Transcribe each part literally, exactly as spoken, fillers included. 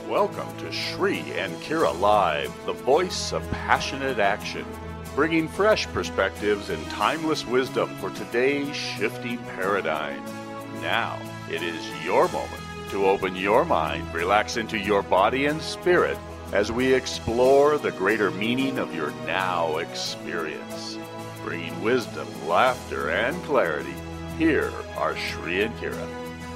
Welcome to Shri and Kira Live, the voice of passionate action, bringing fresh perspectives and timeless wisdom for today's shifting paradigm. Now, it is your moment to open your mind, relax into your body and spirit as we explore the greater meaning of your now experience. Bringing wisdom, laughter, and clarity, here are Shri and Kira.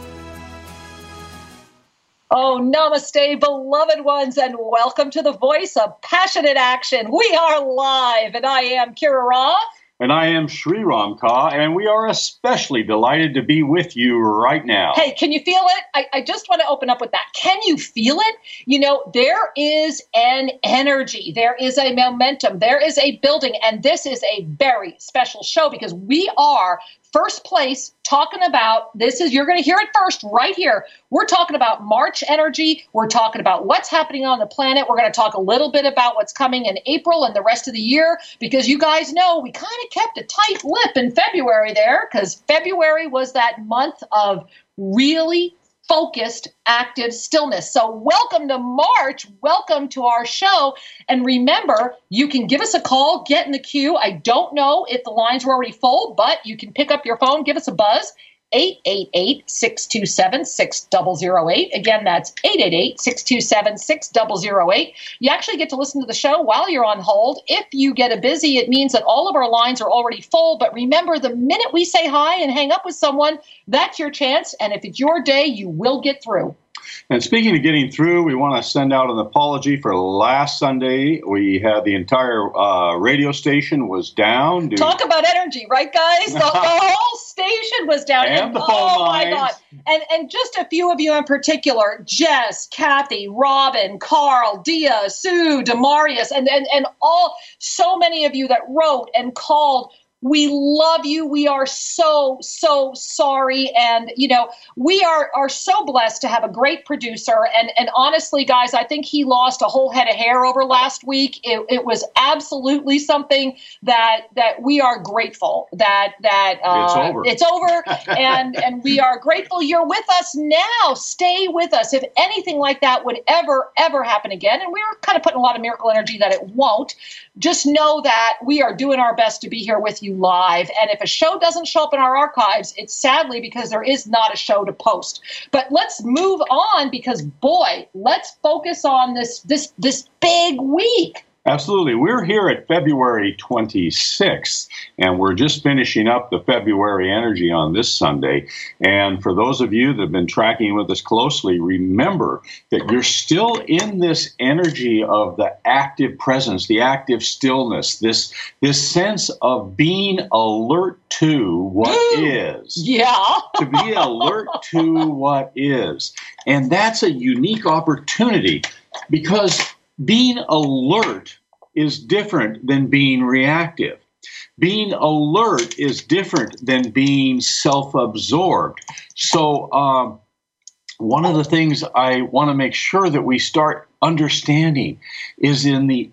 Oh, namaste, beloved ones, and welcome to the voice of passionate action. We are live, and I am Kira Ra. And I am Sri Ram Ka, and we are especially delighted to be with you right now. Hey, can you feel it? I, I just want to open up with that. Can you feel it? You know, there is an energy. There is a momentum. There is a building, and this is a very special show because we are first place talking about, this is, you're going to hear it first right here. We're talking about March energy. We're talking about what's happening on the planet. We're going to talk a little bit about what's coming in April and the rest of the year, because you guys know we kind of kept a tight lip in February there, because February was that month of really focused, active stillness. So welcome to March. Welcome to our show. And remember, you can give us a call, get in the queue. I don't know if the lines were already full, but you can pick up your phone, give us a buzz. eight eight eight, six two seven, six zero zero eight. Again, that's eight eight eight, six two seven, six zero zero eight. You actually get to listen to the show while you're on hold. If you get a busy, it means that all of our lines are already full. But remember, the minute we say hi and hang up with someone, that's your chance. And if it's your day, you will get through. And speaking of getting through, we want to send out an apology for last Sunday. We had the entire uh, radio station was down. Due- Talk about energy, right, guys? The, the whole station was down. And, and the phone oh, lines. my God. And, and just a few of you in particular, Jess, Kathy, Robin, Carl, Dia, Sue, Demarius, and, and, and all, so many of you that wrote and called. We love you. We are so, so sorry. And, you know, we are, are so blessed to have a great producer. And, and honestly, guys, I think he lost a whole head of hair over last week. It, it was absolutely something that that we are grateful that that uh, it's over. It's over. and, and we are grateful you're with us now. Stay with us. If anything like that would ever, ever happen again, and we're kind of putting a lot of miracle energy that it won't, just know that we are doing our best to be here with you live. And if a show doesn't show up in our archives, it's sadly because there is not a show to post. But let's move on, because boy, let's focus on this this this big week. Absolutely. We're here at February twenty-sixth, and we're just finishing up the February energy on this Sunday. And for those of you that have been tracking with us closely, remember that you're still in this energy of the active presence, the active stillness, this, this sense of being alert to what is. Yeah. To be alert to what is. And that's a unique opportunity, because being alert is different than being reactive. Being alert is different than being self-absorbed. So um, one of the things I want to make sure that we start understanding is in the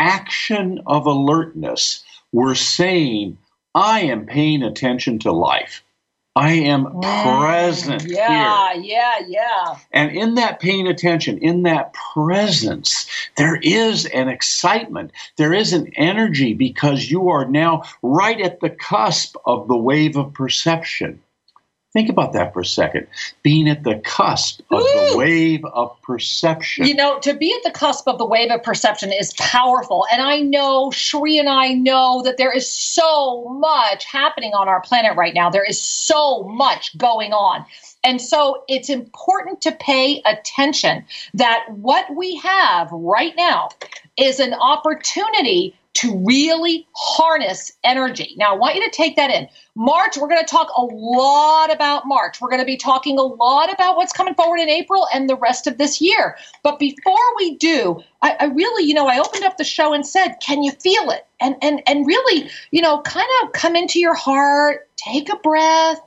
action of alertness, we're saying, I am paying attention to life. I am present yeah, here. Yeah, yeah, yeah. And in that paying attention, in that presence, there is an excitement. There is an energy, because you are now right at the cusp of the wave of perception. Think about that for a second. Being at the cusp of Woo! the wave of perception. You know, to be at the cusp of the wave of perception is powerful. And I know, Shri and I know that there is so much happening on our planet right now. There is so much going on. And so it's important to pay attention that what we have right now is an opportunity to really harness energy. Now, I want you to take that in. March, we're going to talk a lot about March. We're going to be talking a lot about what's coming forward in April and the rest of this year. But before we do, I, I really, you know, I opened up the show and said, can you feel it? And, and, and really, you know, kind of come into your heart, take a breath,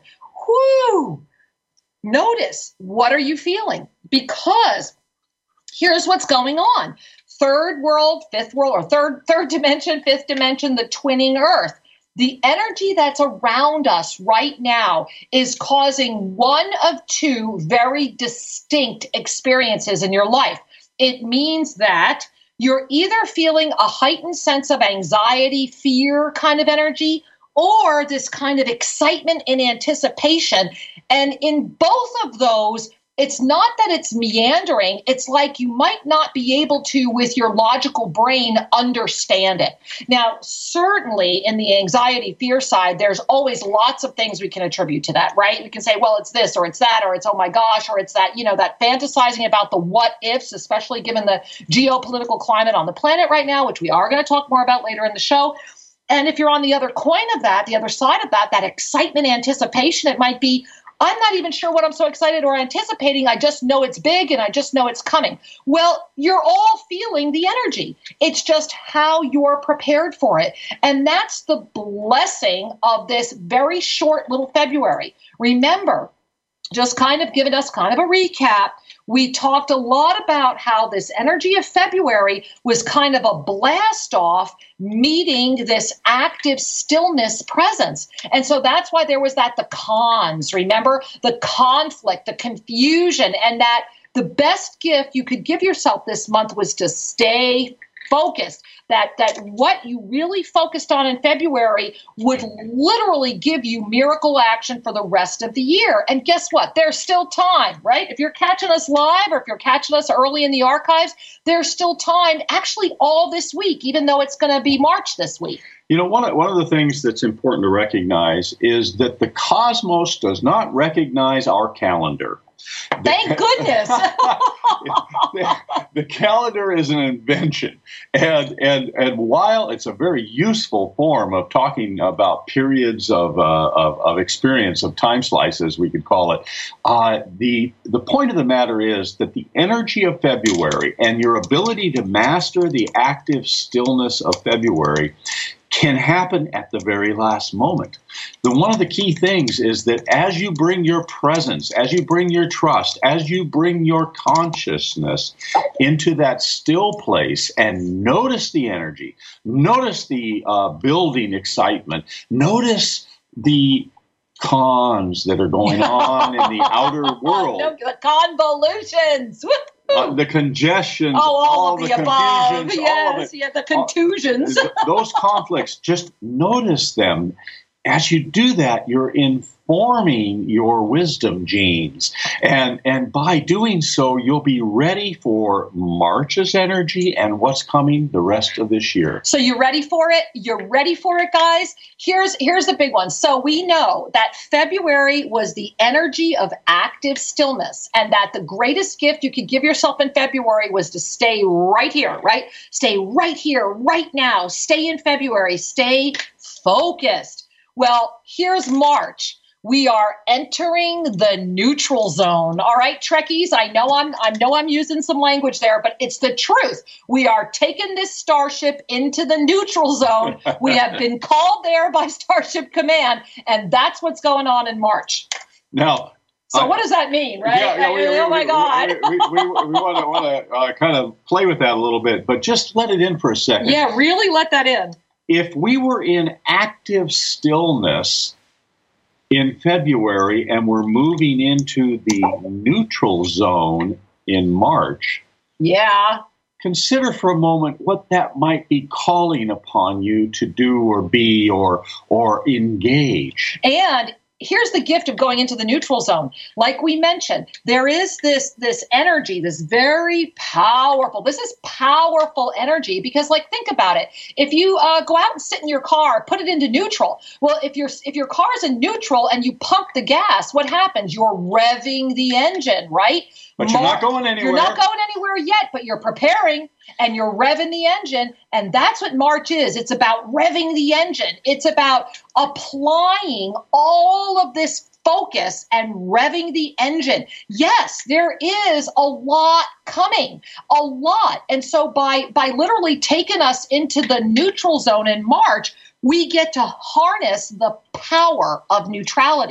whoo, notice, what are you feeling? Because here's what's going on. Third world, fifth world, or third third dimension, fifth dimension, the twinning earth. The energy that's around us right now is causing one of two very distinct experiences in your life. it means that you're either feeling a heightened sense of anxiety, fear kind of energy, or this kind of excitement and anticipation. And in both of those, it's not that it's meandering. It's like you might not be able to, with your logical brain, understand it. Now, certainly in the anxiety fear side, there's always lots of things we can attribute to that, right? We can say, well, it's this or it's that, or it's, oh my gosh, or it's that, you know, that fantasizing about the what ifs, especially given the geopolitical climate on the planet right now, which we are going to talk more about later in the show. And if you're on the other coin of that, the other side of that, that excitement, anticipation, it might be, I'm not even sure what I'm so excited or anticipating. I just know it's big and I just know it's coming. Well, you're all feeling the energy. It's just how you're prepared for it. And that's the blessing of this very short little February. Remember, just kind of giving us kind of a recap, we talked a lot about how this energy of February was kind of a blast off meeting this active stillness presence. And so that's why there was that, the cons, remember, the conflict, the confusion, and that the best gift you could give yourself this month was to stay focused, that that what you really focused on in February would literally give you miracle action for the rest of the year. And guess what? There's still time, right? If you're catching us live or if you're catching us early in the archives, there's still time, actually all this week, even though it's going to be March this week. You know, one of, one of the things that's important to recognize is that the cosmos does not recognize our calendar. Thank goodness. the, the calendar is an invention. And, and, and while it's a very useful form of talking about periods of, uh, of, of experience, of time slices, we could call it, uh, the, the point of the matter is that the energy of February and your ability to master the active stillness of February can happen at the very last moment. The one of the key things is that as you bring your presence, as you bring your trust, as you bring your consciousness into that still place and notice the energy, notice the uh, building excitement, notice the cons that are going on in the outer world. No, the convolutions. Uh, the congestions, oh, all, all of the, the above. confusions, Yes, all of it. yeah, the contusions. Uh, those conflicts, just notice them. As you do that, you're informing your wisdom genes. And, and by doing so, you'll be ready for March's energy and what's coming the rest of this year. So you're ready for it? You're ready for it, guys? Here's, here's the big one. So we know that February was the energy of active stillness, and that the greatest gift you could give yourself in February was to stay right here, right? Stay right here, right now. Stay in February. Stay focused. Well, here's March. We are entering the neutral zone. All right, Trekkies, I know I'm I know I'm using some language there, but it's the truth. We are taking this starship into the neutral zone. We have been called there by Starship Command, and that's what's going on in March. Now, so I, what does that mean, right? Yeah, yeah, we, oh we, my we, God. We, we, we, we want to want to uh, kind of play with that a little bit, but just let it in for a second. Yeah, really let that in. If we were in active stillness in February and we're moving into the neutral zone in March, yeah, consider for a moment what that might be calling upon you to do or be or or engage. And here's the gift of going into the neutral zone. Like we mentioned, there is this, this energy, this very powerful, this is powerful energy because, like, think about it. If you uh, go out and sit in your car, put it into neutral. Well, if, you're, if your car is in neutral and you pump the gas, what happens? You're revving the engine, right? But you're Mar- not going anywhere. You're not going anywhere yet, but you're preparing and you're revving the engine. And that's what March is. It's about revving the engine. It's about applying all of this focus and revving the engine. Yes, there is a lot coming, a lot. And so by, by literally taking us into the neutral zone in March, we get to harness the power of neutrality.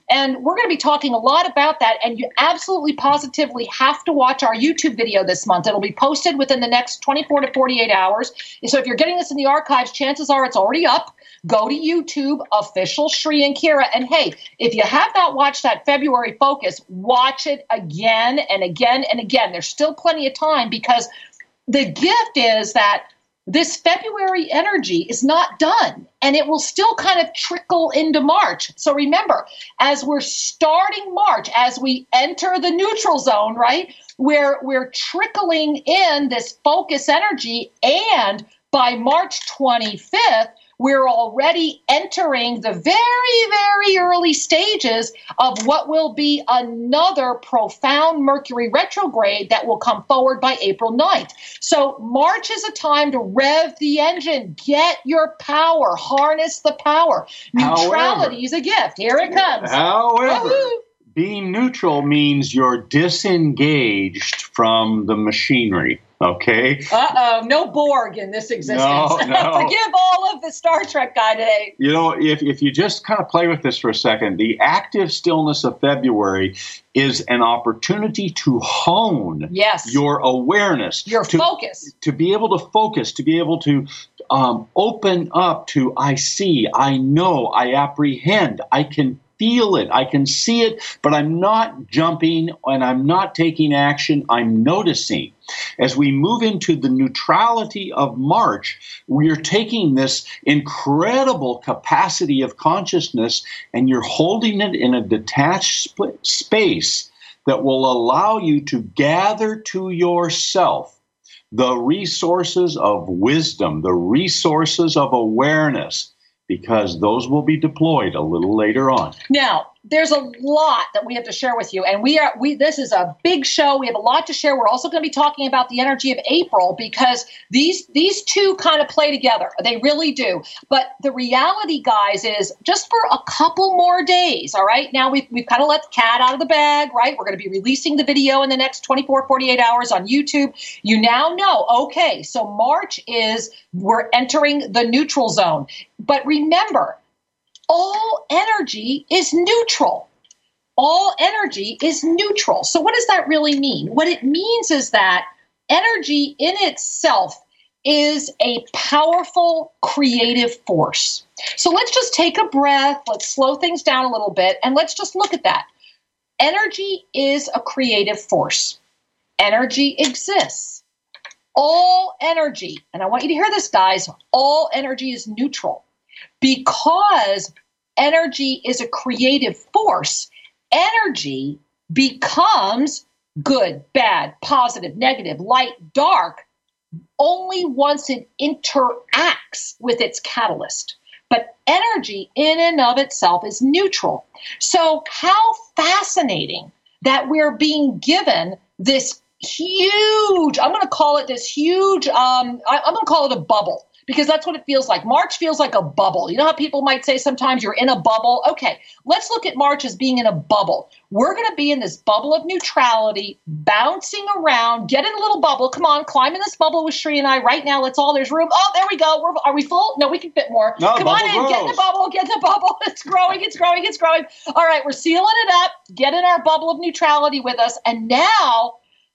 And we're going to be talking a lot about that. And you absolutely positively have to watch our YouTube video this month. It'll be posted within the next twenty-four to forty-eight hours. So if you're getting this in the archives, chances are it's already up. Go to YouTube, official Sri and Kira. And hey, if you have not watched that February focus, watch it again and again and again. There's still plenty of time, because the gift is that this February energy is not done, and it will still kind of trickle into March. So remember, as we're starting March, as we enter the neutral zone, right, we're, we're trickling in this focus energy, and by March twenty-fifth, we're already entering the very, very early stages of what will be another profound Mercury retrograde that will come forward by April ninth. So March is a time to rev the engine, get your power, harness the power. Neutrality is a gift. Here it comes. However, Woo-hoo. Being neutral means you're disengaged from the machinery. Okay. Uh-oh, no Borg in this existence. No, no. Forgive all of the Star Trek guy today. You know, if, if you just kind of play with this for a second, the active stillness of February is an opportunity to hone yes. your awareness. Your to, focus. To be able to focus, to be able to um, open up to, I see, I know, I apprehend, I can feel it, I can see it, but I'm not jumping and I'm not taking action, I'm noticing. As we move into the neutrality of March, we are taking this incredible capacity of consciousness and you're holding it in a detached sp- space that will allow you to gather to yourself the resources of wisdom, the resources of awareness, because those will be deployed a little later on. Now, there's a lot that we have to share with you, and we are we this is a big show. We have a lot to share. We're also going to be talking about the energy of April, because these these two kind of play together. They really do. But the reality, guys, is just for a couple more days, all right? Now we've, we've kind of let the cat out of the bag, right? We're going to be releasing the video in the next twenty-four, forty-eight hours on YouTube. You now know, okay, so March is, we're entering the neutral zone. But remember, all energy is neutral. All energy is neutral. So what does that really mean? What it means is that energy in itself is a powerful creative force. So let's just take a breath. Let's slow things down a little bit, and let's just look at that. Energy is a creative force. Energy exists. All energy, and I want you to hear this, guys, all energy is neutral. Because energy is a creative force, energy becomes good, bad, positive, negative, light, dark, only once it interacts with its catalyst. But energy in and of itself is neutral. So how fascinating that we're being given this huge, I'm going to call it this huge, um, I, I'm going to call it a bubble. Because that's what it feels like. March feels like a bubble. You know how people might say sometimes you're in a bubble? Okay, let's look at March as being in a bubble. We're going to be in this bubble of neutrality, bouncing around, get in a little bubble. Come on, climb in this bubble with Sri and I right now. Let's all, there's room. Oh, there we go. We're, are we full? No, we can fit more. No, Come on in, grows. get in the bubble, get in the bubble. It's growing, it's growing, it's growing. All right, we're sealing it up. Get in our bubble of neutrality with us. And now,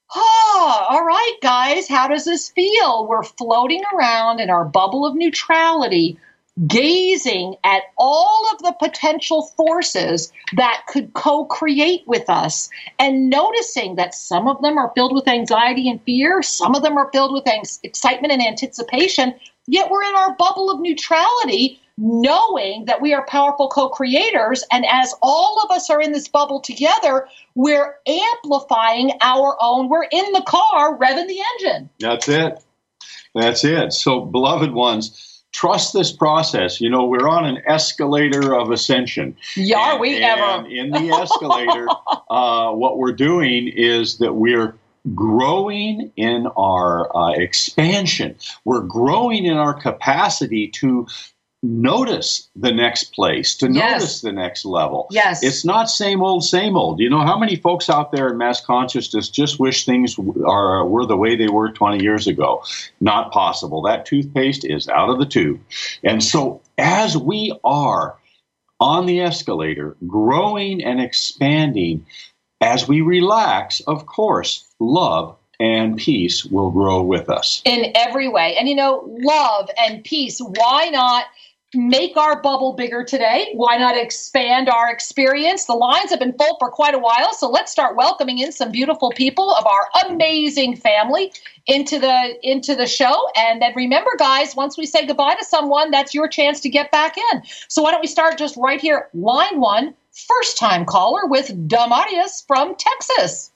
oh, all right, guys, how does this feel? We're floating around in our bubble of neutrality, gazing at all of the potential forces that could co-create with us, and noticing that some of them are filled with anxiety and fear, some of them are filled with ang- excitement and anticipation, yet we're in our bubble of neutrality, knowing that we are powerful co-creators, and as all of us are in this bubble together, we're amplifying our own, we're in the car, revving the engine. That's it. That's it. So, beloved ones, trust this process. You know, we're on an escalator of ascension. Yeah, are and, we and ever? in the escalator, uh, what we're doing is that we're growing in our uh, expansion. We're growing in our capacity to notice the next place, to Yes. notice the next level. Yes. It's not same old, same old. You know, how many folks out there in mass consciousness just wish things are were the way they were twenty years ago? Not possible. That toothpaste is out of the tube. And so as we are on the escalator, growing and expanding. As we relax, of course, love and peace will grow with us. In every way. And, you know, love and peace, why not make our bubble bigger today? Why not expand our experience? The lines have been full for quite a while, so let's start welcoming in some beautiful people of our amazing family into the into the show. And then remember, guys, once we say goodbye to someone, that's your chance to get back in. So why don't we start just right here, line one, first-time caller with Damarius from Texas.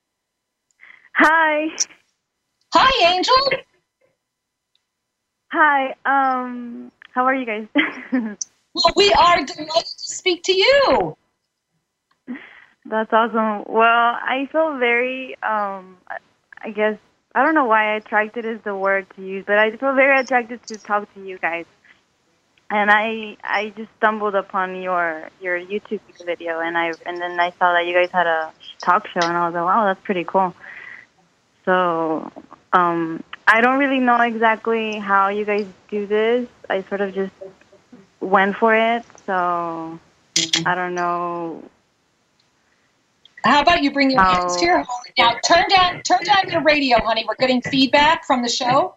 Hi. Hi, Angel. Hi. Um, how are you guys? Well, we are delighted to speak to you. That's awesome. Well, I feel very, um, I guess, I don't know why attracted is the word to use, but I feel very attracted to talk to you guys. And I I just stumbled upon your your YouTube video, and I and then I saw that you guys had a talk show, and I was like, wow, that's pretty cool. So um, I don't really know exactly how you guys do this. I sort of just went for it, so I don't know. How about you bring your how... hands to your heart? Now, turn down turn down your radio, honey. We're getting feedback from the show.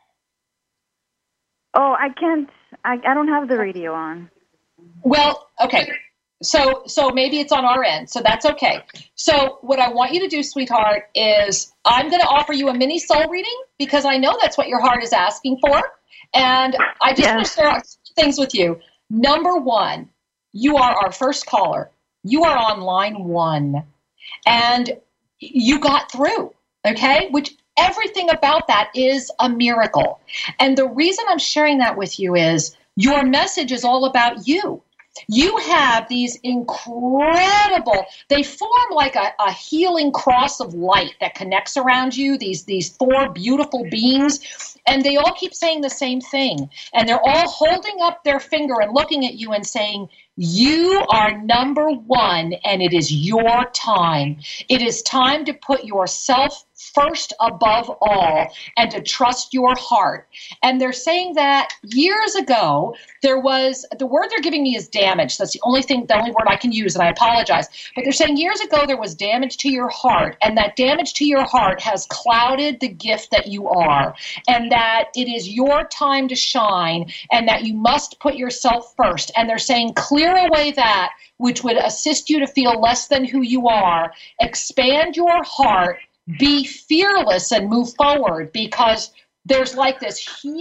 Oh, I can't. I, I don't have the radio on. Well, okay. So so maybe it's on our end, so that's okay. So what I want you to do, sweetheart, is I'm going to offer you a mini soul reading because I know that's what your heart is asking for. And I just yes. want to share things with you. Number one, you are our first caller. You are on line one. And you got through, okay? Which everything about that is a miracle. And the reason I'm sharing that with you is your message is all about you. You have these incredible, they form like a, a healing cross of light that connects around you, these, these four beautiful beings, and they all keep saying the same thing. And they're all holding up their finger and looking at you and saying, you are number one, and it is your time. It is time to put yourself first above all and to trust your heart. And they're saying that years ago, there was, the word they're giving me is damage. That's the only thing, the only word I can use, and I apologize. But they're saying years ago, there was damage to your heart, and that damage to your heart has clouded the gift that you are, and that it is your time to shine, and that you must put yourself first. And they're saying, clear away that which would assist you to feel less than who you are, expand your heart, be fearless and move forward, because there's like this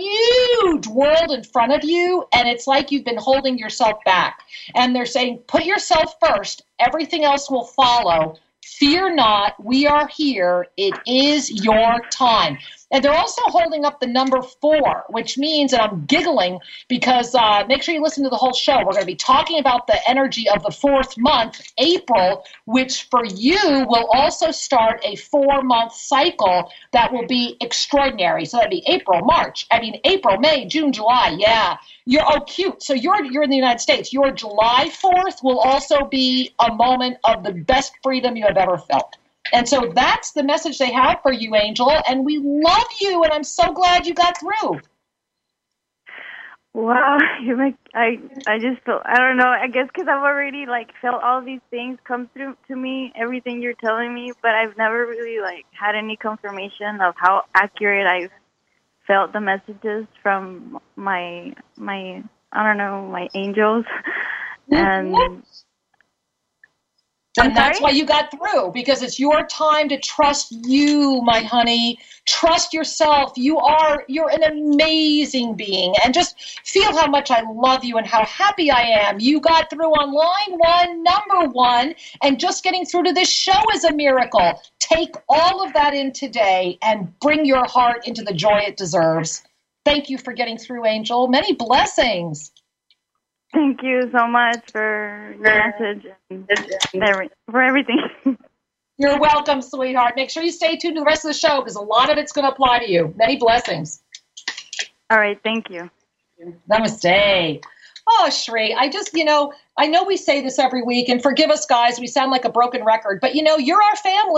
huge world in front of you, and it's like you've been holding yourself back. And they're saying, put yourself first. Everything else will follow. Fear not. We are here. It is your time. And they're also holding up the number four, which means, and I'm giggling because uh, make sure you listen to the whole show. We're going to be talking about the energy of the fourth month, April, which for you will also start a four-month cycle that will be extraordinary. So that'd be April, March, I mean, April, May, June, July. Yeah. You're oh cute. So you're you're in the United States. Your July fourth will also be a moment of the best freedom you have ever felt. And so that's the message they have for you, Angel. And we love you, and I'm so glad you got through. Wow, you make I I just feel, I don't know. I guess because I've already like felt all these things come through to me, everything you're telling me, but I've never really like had any confirmation of how accurate I've felt the messages from my my I don't know my angels, and. Mm-hmm. And that's why you got through, because it's your time to trust you, my honey. Trust yourself. You are, you're an amazing being. And just feel how much I love you and how happy I am. You got through on line one, number one, and just getting through to this show is a miracle. Take all of that in today and bring your heart into the joy it deserves. Thank you for getting through, Angel. Many blessings. Thank you so much for your message and for everything. You're welcome, sweetheart. Make sure you stay tuned to the rest of the show because a lot of it's going to apply to you. Many blessings. All right. Thank you. Namaste. Oh, Shri, I just, you know, I know we say this every week, and forgive us, guys, we sound like a broken record, but, you know, you're our family.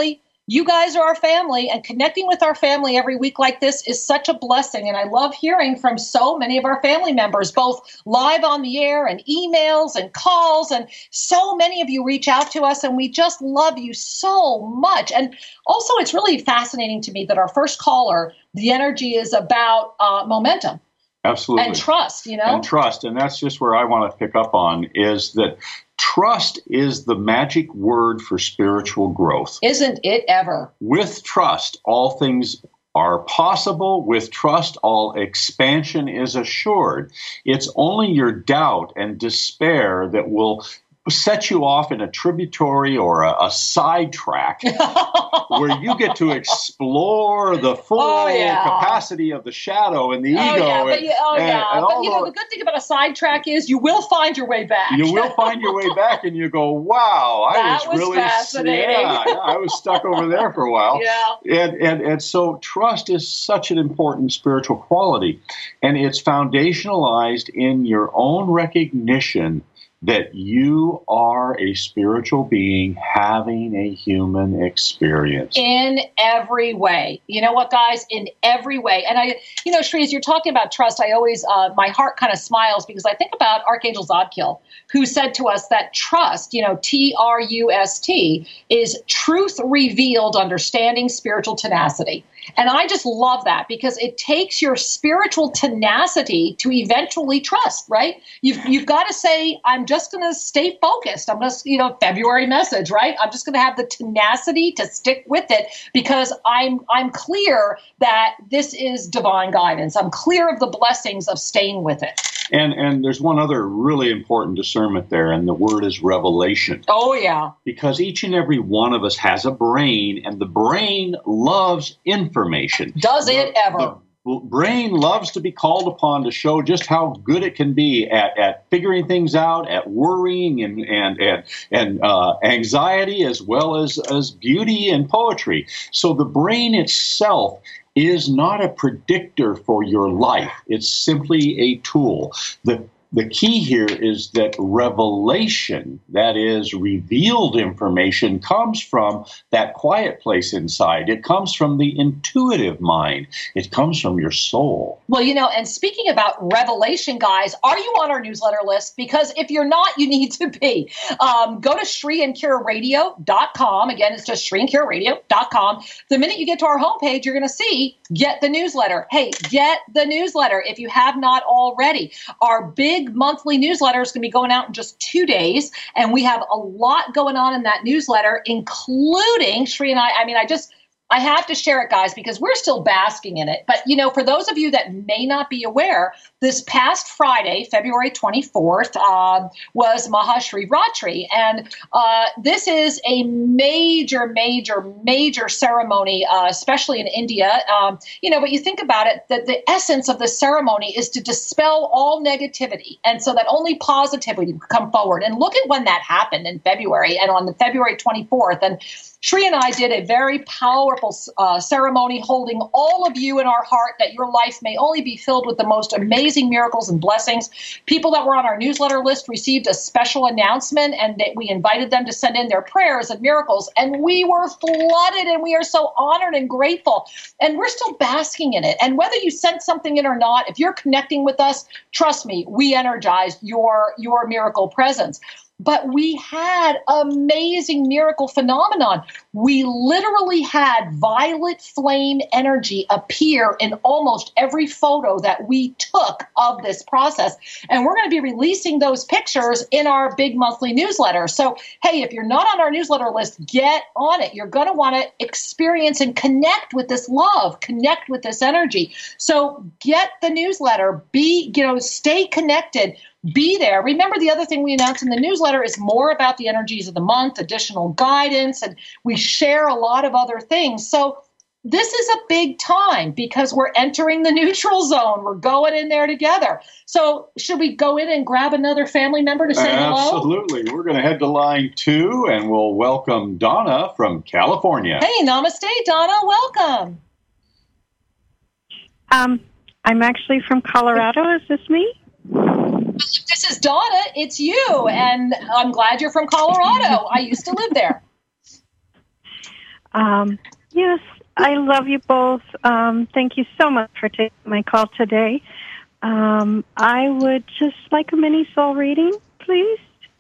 You guys are our family, and connecting with our family every week like this is such a blessing. And I love hearing from so many of our family members, both live on the air and emails and calls. And so many of you reach out to us, and we just love you so much. And also, it's really fascinating to me that our first caller, the energy is about uh, momentum. Absolutely. And trust, you know? And trust. And that's just where I want to pick up on is that trust is the magic word for spiritual growth. Isn't it ever? With trust, all things are possible. With trust, all expansion is assured. It's only your doubt and despair that will set you off in a tributary or a, a sidetrack where you get to explore the full oh, yeah. capacity of the shadow and the ego. Oh, yeah. But, and, you, oh, and, yeah. and but you know, the good thing about a sidetrack is you will find your way back. You will find your way back, and you go, wow, I that was, was really fascinating. Yeah, I was stuck over there for a while. Yeah. And, and, and so trust is such an important spiritual quality, and it's foundationalized in your own recognition that you are a spiritual being having a human experience. In every way. You know what, guys? In every way. And I, you know, Shri, as you're talking about trust, I always, uh, my heart kind of smiles because I think about Archangel Zadkiel, who said to us that trust, you know, T R U S T, is truth revealed understanding spiritual tenacity. And I just love that because it takes your spiritual tenacity to eventually trust, right? You've you've got to say, I'm just going to stay focused. I'm going to, you know, February message, right? I'm just going to have the tenacity to stick with it because I'm I'm clear that this is divine guidance. I'm clear of the blessings of staying with it. And and there's one other really important discernment there, and the word is revelation. Oh, yeah. Because each and every one of us has a brain, and the brain loves information. Does it ever? The, the brain loves to be called upon to show just how good it can be at, at figuring things out, at worrying and and and, and uh, anxiety, as well as, as beauty and poetry. So the brain itself is not a predictor for your life. It's simply a tool. The The key here is that revelation, that is revealed information, comes from that quiet place inside. It comes from the intuitive mind. It comes from your soul. Well, you know, and speaking about revelation, guys, are you on our newsletter list? Because if you're not, you need to be. Um, go to Shri and Kira Radio dot com. Again, it's just Shri and Kira Radio dot com. The minute you get to our homepage, you're going to see, get the newsletter. Hey, get the newsletter if you have not already. Our big monthly newsletter is going to be going out in just two days. And we have a lot going on in that newsletter, including Shri and I. I mean, I just, I have to share it, guys, because we're still basking in it. But, you know, for those of you that may not be aware, this past Friday, February twenty-fourth, uh, was Mahashivratri. And uh, this is a major, major, major ceremony, uh, especially in India. Um, you know, but you think about it, that the essence of the ceremony is to dispel all negativity. And so that only positivity can come forward. And look at when that happened in February and on the February twenty-fourth. And Shri and I did a very powerful uh, ceremony holding all of you in our heart that your life may only be filled with the most amazing miracles and blessings. People that were on our newsletter list received a special announcement, and that we invited them to send in their prayers and miracles. And we were flooded, and we are so honored and grateful. And we're still basking in it. And whether you sent something in or not, if you're connecting with us, trust me, we energize your, your miracle presence. But we had amazing miracle phenomenon. We literally had violet flame energy appear in almost every photo that we took of this process. And we're going to be releasing those pictures in our big monthly newsletter. So, hey, if you're not on our newsletter list, get on it. You're going to want to experience and connect with this love, connect with this energy. So get the newsletter, be, you know, stay connected. Be there. Remember, the other thing we announce in the newsletter is more about the energies of the month, additional guidance, and we share a lot of other things. So this is a big time because we're entering the neutral zone. We're going in there together. So should we go in and grab another family member to say hello? Absolutely. We're going to head to line two, and we'll welcome Donna from California. Hey, namaste, Donna. Welcome. Um, I'm actually from Colorado. Is this me? This is Donna. It's you. And I'm glad you're from Colorado. I used to live there. Um, yes, I love you both. Um, thank you so much for taking my call today. Um, I would just like a mini soul reading, please.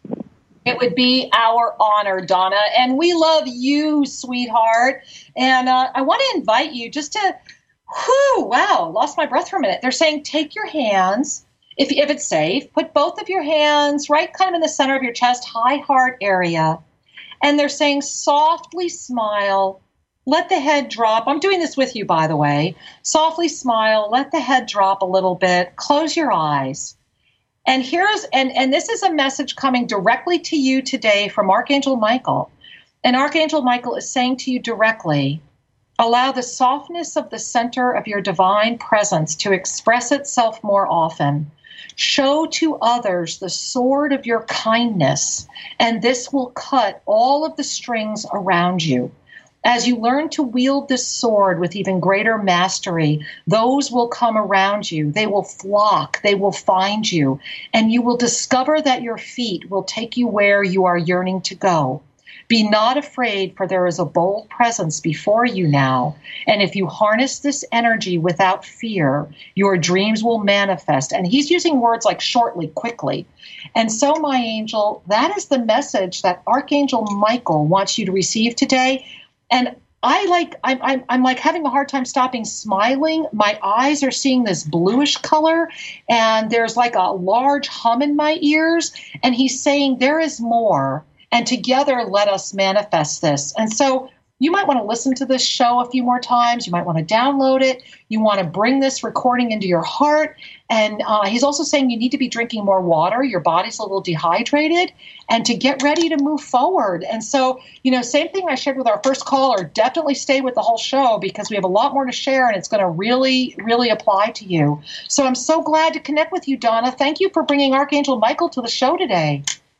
It would be our honor, Donna. And we love you, sweetheart. And uh, I want to invite you just to, whew, wow, lost my breath for a minute. They're saying take your hands, if, if it's safe, put both of your hands right kind of in the center of your chest, high heart area. And they're saying softly smile, let the head drop. I'm doing this with you, by the way. Softly smile, let the head drop a little bit, close your eyes. And here's and, and this is a message coming directly to you today from Archangel Michael. And Archangel Michael is saying to you directly, allow the softness of the center of your divine presence to express itself more often. Show to others the sword of your kindness, and this will cut all of the strings around you. As you learn to wield this sword with even greater mastery, those will come around you. They will flock. They will find you. And you will discover that your feet will take you where you are yearning to go. Be not afraid, for there is a bold presence before you now. And if you harness this energy without fear, your dreams will manifest. And he's using words like shortly, quickly. And so, my angel, that is the message that Archangel Michael wants you to receive today. And I like, I'm, I'm, I'm like having a hard time stopping smiling. My eyes are seeing this bluish color, and there's like a large hum in my ears. And he's saying there is more. And together, let us manifest this. And so you might want to listen to this show a few more times. You might want to download it. You want to bring this recording into your heart. And uh, he's also saying you need to be drinking more water. Your body's a little dehydrated, and to get ready to move forward. And so, you know, same thing I shared with our first caller, definitely stay with the whole show because we have a lot more to share, and it's going to really, really apply to you. So I'm so glad to connect with you, Donna. Thank you for bringing Archangel Michael to the show today.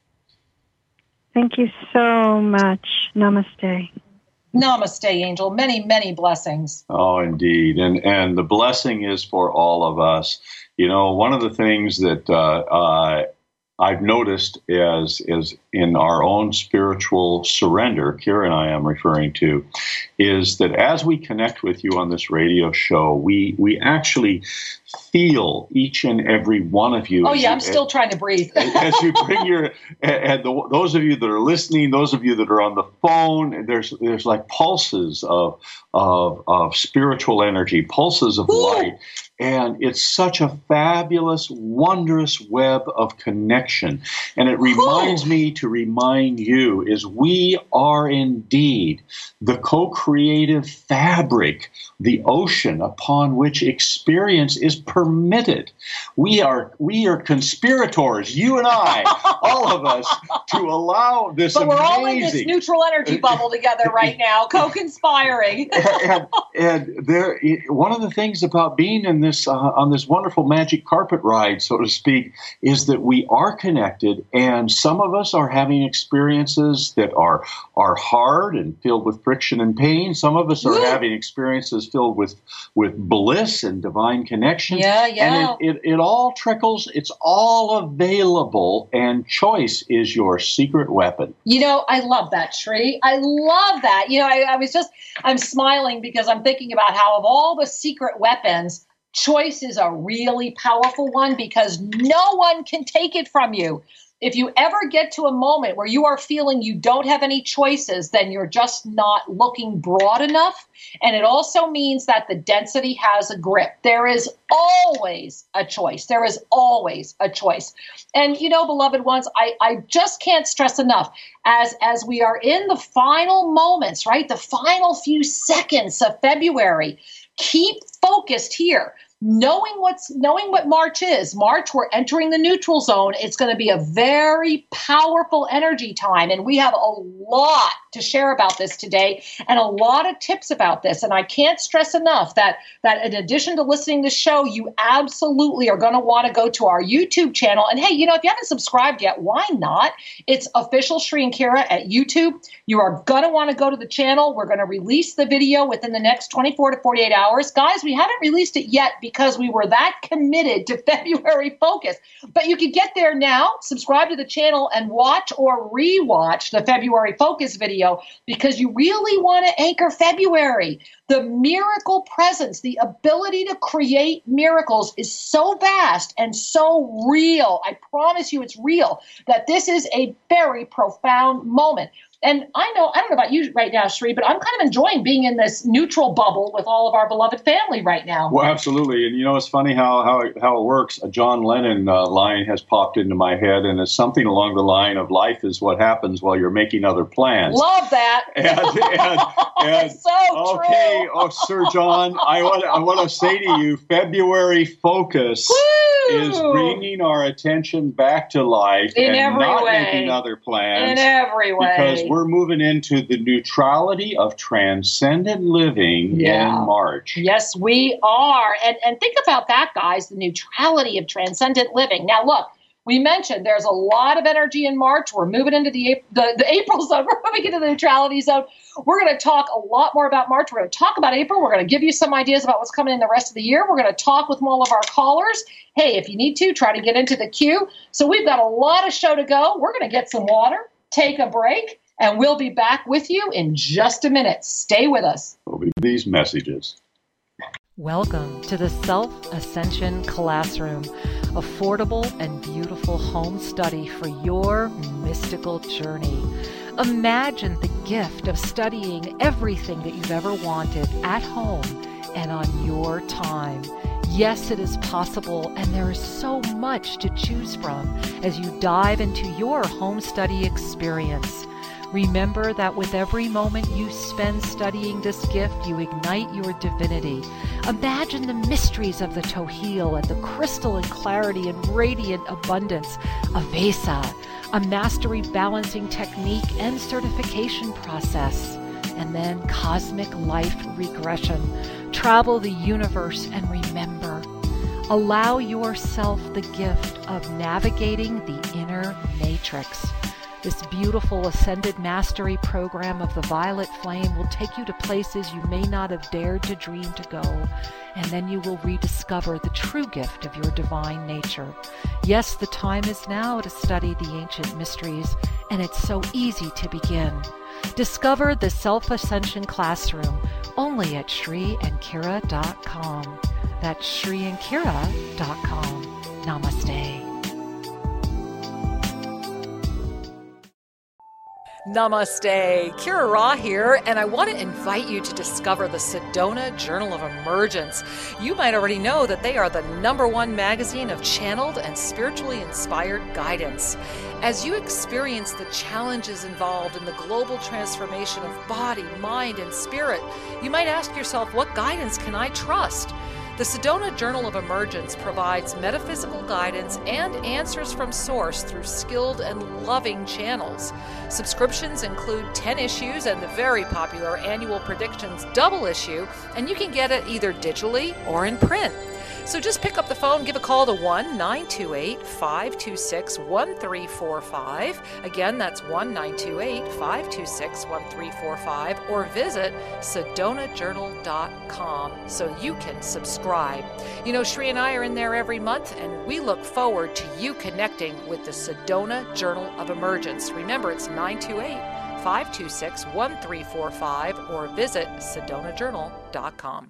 Thank you so much. Namaste. Namaste, Angel. Many, many blessings. Oh, indeed. And and the blessing is for all of us. You know, one of the things that uh, uh, I've noticed as, as in our own spiritual surrender, Kira and I am referring to, is that as we connect with you on this radio show, we, we actually feel each and every one of you. Oh, yeah, you, I'm still as, trying to breathe. as you bring your, and the, those of you that are listening, those of you that are on the phone, there's there's like pulses of of, of spiritual energy, pulses of Ooh. light. And it's such a fabulous, wondrous web of connection. And it reminds Ooh. me to remind you is we are indeed the co-creative fabric, the ocean upon which experience is permitted. We are we are conspirators, you and I, all of us, to allow this But we're amazing... all in this neutral energy bubble together right now, co-conspiring. and, and there, one of the things about being in this uh, on this wonderful magic carpet ride, so to speak, is that we are connected, and some of us are having experiences that are are hard and filled with friction and pain. Some of us are Woo. having experiences filled with with bliss and divine connection. Yeah, yeah. And it, it, it all trickles. It's all available, and choice is your secret weapon. You know, I love that, Sri. I love that. You know, I, I was just, I'm smiling because I'm thinking about how of all the secret weapons, choice is a really powerful one because no one can take it from you. If you ever get to a moment where you are feeling you don't have any choices, then you're just not looking broad enough. And it also means that the density has a grip. There is always a choice. There is always a choice. And, you know, beloved ones, I, I just can't stress enough as, as we are in the final moments, right? The final few seconds of February, keep focused here. Knowing what's knowing what March is. March, we're entering the neutral zone. It's going to be a very powerful energy time. And we have a lot to share about this today and a lot of tips about this. And I can't stress enough that, that in addition to listening to the show, you absolutely are going to want to go to our YouTube channel. And hey, you know, if you haven't subscribed yet, why not? It's Official Sri and Kira at YouTube. You are going to want to go to the channel. We're going to release the video within the next twenty-four to forty-eight hours. Guys, we haven't released it yet because because we were that committed to February Focus. But you can get there now, subscribe to the channel, and watch or re-watch the February Focus video because you really want to anchor February. The miracle presence, the ability to create miracles is so vast and so real. I promise you it's real, that this is a very profound moment. And I know, I don't know about you right now, Sri, but I'm kind of enjoying being in this neutral bubble with all of our beloved family right now. Well, absolutely. And, you know, it's funny how how it, how it works. A John Lennon uh, line has popped into my head, and it's something along the line of life is what happens while you're making other plans. Love that. And, and, and it's so okay, true. oh, Sir John, I want I want to say to you, February Focus Woo! is bringing our attention back to life in and every not way. making other plans. In every way. Because we're moving into the neutrality of transcendent living Yeah. in March. Yes, we are. And, and think about that, guys, the neutrality of transcendent living. Now, look, we mentioned there's a lot of energy in March. We're moving into the, the, the April zone. We're moving into the neutrality zone. We're going to talk a lot more about March. We're going to talk about April. We're going to give you some ideas about what's coming in the rest of the year. We're going to talk with all of our callers. Hey, if you need to, try to get into the queue. So we've got a lot of show to go. We're going to get some water, take a break, and we'll be back with you in just a minute. Stay with us. Will be these messages. Welcome to the Self-Ascension Classroom, affordable and beautiful home study for your mystical journey. Imagine the gift of studying everything that you've ever wanted at home and on your time. Yes, it is possible, and there is so much to choose from as you dive into your home study experience. Remember that with every moment you spend studying this gift, you ignite your divinity. Imagine the mysteries of the Tohil and the crystalline clarity and radiant abundance of Vesa, a mastery balancing technique and certification process, and then cosmic life regression. Travel the universe and remember. Allow yourself the gift of navigating the inner matrix. This beautiful Ascended Mastery program of the Violet Flame will take you to places you may not have dared to dream to go, and then you will rediscover the true gift of your divine nature. Yes, the time is now to study the ancient mysteries, and it's so easy to begin. Discover the Self-Ascension Classroom only at Sri and Kira dot com. That's Sri and Kira dot com. Namaste. Namaste, Kira Ra here, and I want to invite you to discover the Sedona Journal of Emergence. You might already know that they are the number one magazine of channeled and spiritually inspired guidance. As you experience the challenges involved in the global transformation of body, mind, and spirit, you might ask yourself, what guidance can I trust? The Sedona Journal of Emergence provides metaphysical guidance and answers from Source through skilled and loving channels. Subscriptions include ten issues and the very popular Annual Predictions double issue, and you can get it either digitally or in print. So just pick up the phone, give a call to one nine two eight, five two six, one three four five. Again, that's one nine two eight, five two six, one three four five, or visit sedona journal dot com so you can subscribe. You know, Sri and I are in there every month, and we look forward to you connecting with the Sedona Journal of Emergence. Remember, it's nine two eight, five two six, one three four five, or visit sedona journal dot com.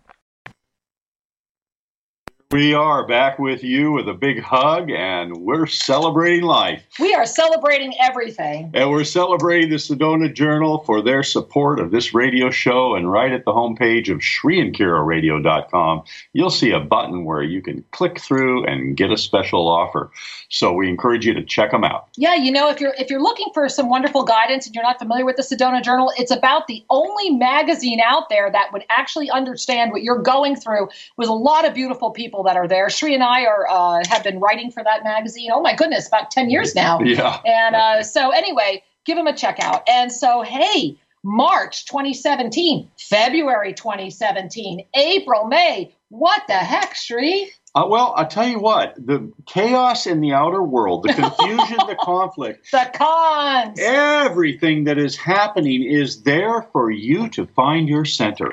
We are back with you with a big hug, and we're celebrating life. We are celebrating everything. And we're celebrating the Sedona Journal for their support of this radio show. And right at the homepage of Sri and Kira radio dot com, you'll see a button where you can click through and get a special offer. So we encourage you to check them out. Yeah, you know, if you're if you're looking for some wonderful guidance and you're not familiar with the Sedona Journal, it's about the only magazine out there that would actually understand what you're going through, with a lot of beautiful people that are there. Sri and I are uh, have been writing for that magazine. Oh my goodness, about ten years now. Yeah. And uh, so anyway, give them a check out. And so, hey, March twenty seventeen, February twenty seventeen, April, May. What the heck, Sri? Uh, well, I'll tell you what, the chaos in the outer world, the confusion, the conflict, the cons, everything that is happening is there for you to find your center.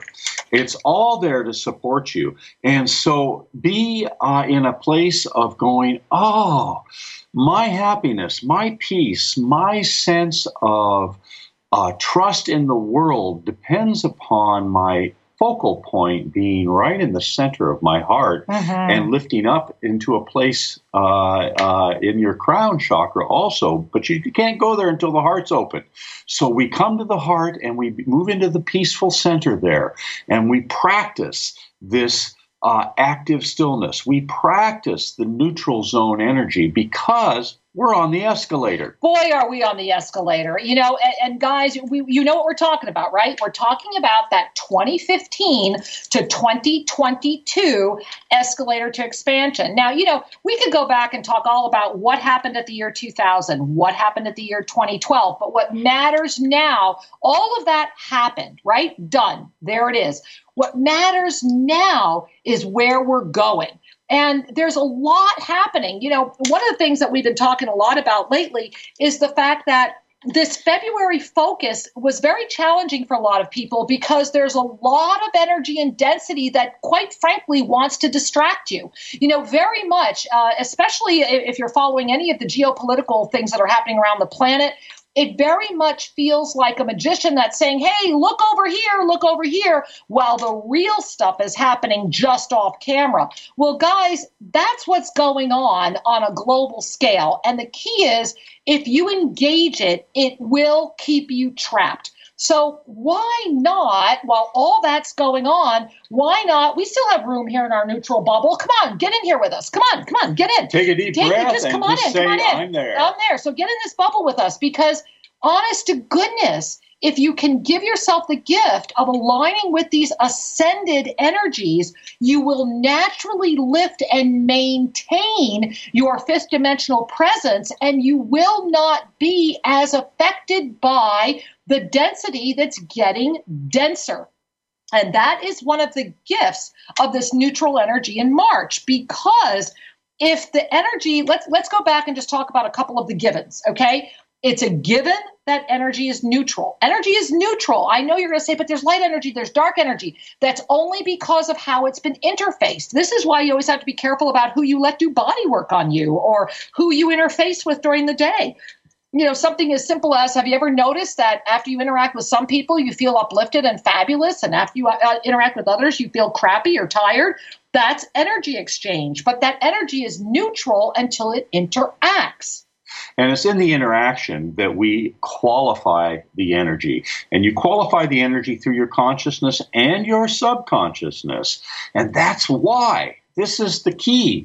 It's all there to support you. And so be uh, in a place of going, oh, my happiness, my peace, my sense of uh, trust in the world depends upon my focal point being right in the center of my heart mm-hmm. and lifting up into a place uh, uh, in your crown chakra also. But you can't go there until the heart's open. So we come to the heart and we move into the peaceful center there. And we practice this uh, active stillness. We practice the neutral zone energy because we're on the escalator. Boy, are we on the escalator. You know, and, and guys, we, you know what we're talking about, right? We're talking about that twenty fifteen to twenty twenty-two escalator to expansion. Now, you know, we could go back and talk all about what happened at the year two thousand, what happened at the year twenty twelve. But what matters now, all of that happened, right? Done. There it is. What matters now is where we're going. And there's a lot happening. You know, one of the things that we've been talking a lot about lately is the fact that this February focus was very challenging for a lot of people because there's a lot of energy and density that, quite frankly, wants to distract you. You know, very much, uh, especially if you're following any of the geopolitical things that are happening around the planet. It very much feels like a magician that's saying, hey, look over here, look over here, while the real stuff is happening just off camera. Well, guys, that's what's going on on a global scale. And the key is, if you engage it, it will keep you trapped. So why not, while all that's going on, why not? We still have room here in our neutral bubble. Come on, get in here with us. Come on, come on, get in. Take a deep Take breath it, just and come on just in, say, come on in. I'm there. I'm there. So get in this bubble with us because, honest to goodness, if you can give yourself the gift of aligning with these ascended energies, you will naturally lift and maintain your fifth dimensional presence, and you will not be as affected by the density that's getting denser. And that is one of the gifts of this neutral energy in March, because if the energy, let's let's go back and just talk about a couple of the givens, okay? It's a given that energy is neutral. Energy is neutral. I know you're going to say, but there's light energy, there's dark energy. That's only because of how it's been interfaced. This is why you always have to be careful about who you let do body work on you or who you interface with during the day. You know, something as simple as, have you ever noticed that after you interact with some people, you feel uplifted and fabulous, and after you uh, interact with others, you feel crappy or tired? That's energy exchange. But that energy is neutral until it interacts. And it's in the interaction that we qualify the energy. And you qualify the energy through your consciousness and your subconsciousness. And that's why this is the key.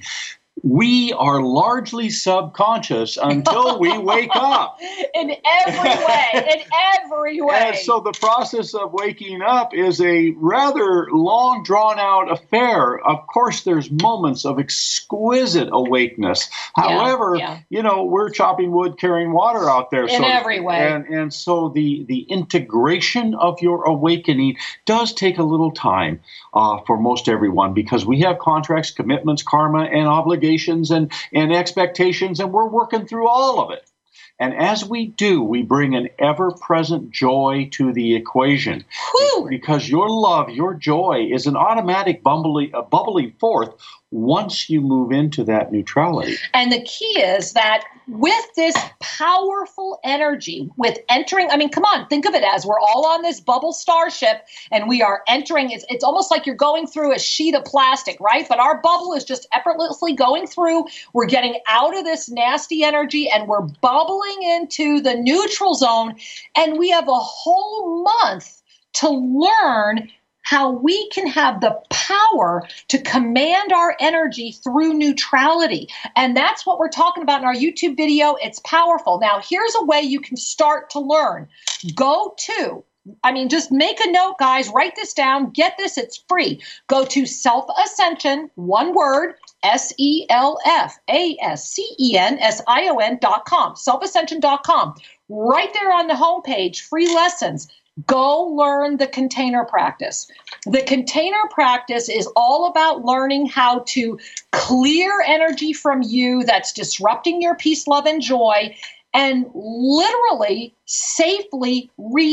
We are largely subconscious until we wake up. In every way, in every way. And so the process of waking up is a rather long, drawn-out affair. Of course, there's moments of exquisite awakeness. Yeah, However, yeah. you know, we're chopping wood, carrying water out there. In so, every way. And, and so the, the integration of your awakening does take a little time uh, for most everyone, because we have contracts, commitments, karma, and obligations. And, and expectations, and we're working through all of it. And as we do, we bring an ever-present joy to the equation. Whew. Because your love, your joy is an automatic bubbly, uh, bubbling forth once you move into that neutrality. And the key is that with this powerful energy, with entering, I mean, come on, think of it as we're all on this bubble starship and we are entering, it's, it's almost like you're going through a sheet of plastic, right? But our bubble is just effortlessly going through. We're getting out of this nasty energy and we're bubbling into the neutral zone. And we have a whole month to learn how we can have the power to command our energy through neutrality. And that's what we're talking about in our YouTube video. It's powerful. Now, here's a way you can start to learn. Go to, I mean, just make a note, guys. Write this down. Get this. It's free. Go to Self Ascension, one word, S E L F A S C E N S I O N dot com, self ascension dot com. Right there on the homepage, free lessons. Go learn the container practice. The container practice is all about learning how to clear energy from you that's disrupting your peace, love, and joy, and literally safely